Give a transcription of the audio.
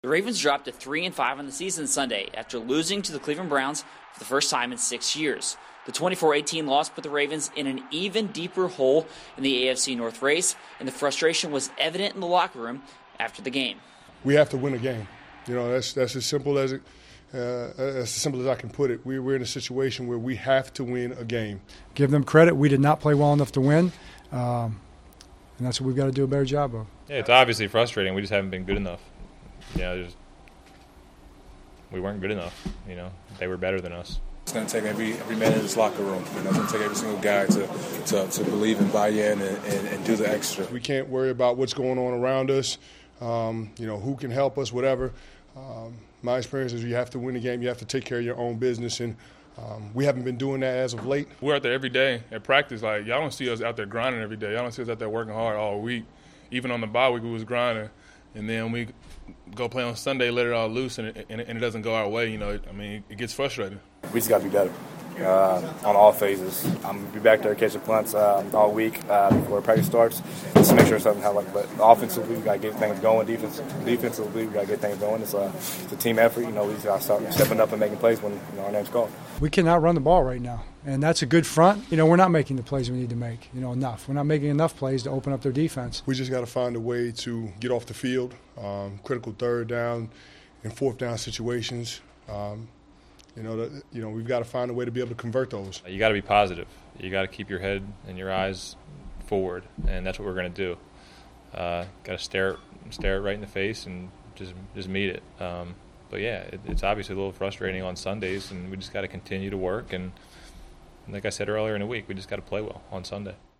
The Ravens dropped to 3-5 on the season Sunday after losing to the Cleveland Browns for the first time in 6 years. The 24-18 loss put the Ravens in an even deeper hole in the AFC North race, and the frustration was evident in the locker room after the game. We have to win a game. You know, that's as simple as it. That's as simple as I can put it. We're in a situation where we have to win a game. Give them credit. We did not play well enough to win, and that's what we've got to do a better job of. Yeah, it's obviously frustrating. We just haven't been good enough. You know, we weren't good enough. You know, they were better than us. It's going to take every man in this locker room. You know, it's going to take every single guy to believe and buy in and do the extra. We can't worry about what's going on around us. You know, who can help us, whatever. My experience is you have to win the game. You have to take care of your own business, and we haven't been doing that as of late. We're out there every day at practice. Like, y'all don't see us out there grinding every day. Y'all don't see us out there working hard all week. Even on the bye week, we was grinding. And then we go play on Sunday, let it all loose, and it doesn't go our way. You know, I mean, it gets frustrating. We just got to be better on all phases. I'm going to be back there catching punts all week before practice starts, just to make sure something happens. But offensively, we got to get things going. Defensively, we got to get things going. It's a team effort. You know, we just got to start stepping up and making plays when our name's called. We cannot run the ball right now, and that's a good front. You know, we're not making the plays we need to make, enough. We're not making enough plays to open up their defense. We just got to find a way to get off the field, critical third down and fourth down situations. We've got to find a way to be able to convert those. You got to be positive. You got to keep your head and your eyes forward, and that's what we're going to do. Got to stare it right in the face and just meet it. But yeah, it's obviously a little frustrating on Sundays, and we just got to continue to work. And like I said earlier in the week, we just got to play well on Sunday.